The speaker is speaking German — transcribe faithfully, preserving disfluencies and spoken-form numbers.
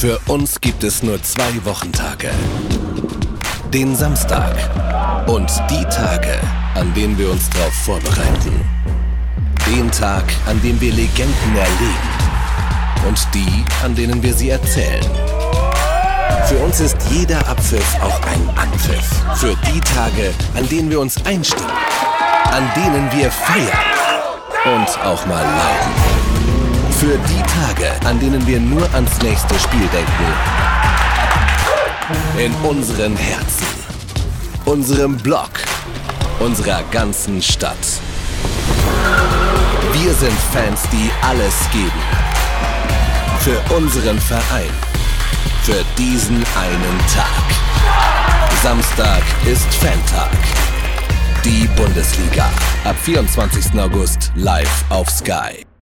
Für uns gibt es nur zwei Wochentage. Den Samstag und die Tage, an denen wir uns darauf vorbereiten. Den Tag, an dem wir Legenden erleben und die, an denen wir sie erzählen. Für uns ist jeder Abpfiff auch ein Anpfiff. Für die Tage, an denen wir uns einstimmen, an denen wir feiern und auch mal leiden. Für die Tage, an denen wir nur ans nächste Spiel denken. In unseren Herzen, unserem Block, unserer ganzen Stadt. Wir sind Fans, die alles geben. Für unseren Verein. Für diesen einen Tag. Samstag ist Fantag. Die Bundesliga. Ab vierundzwanzigsten August live auf Sky.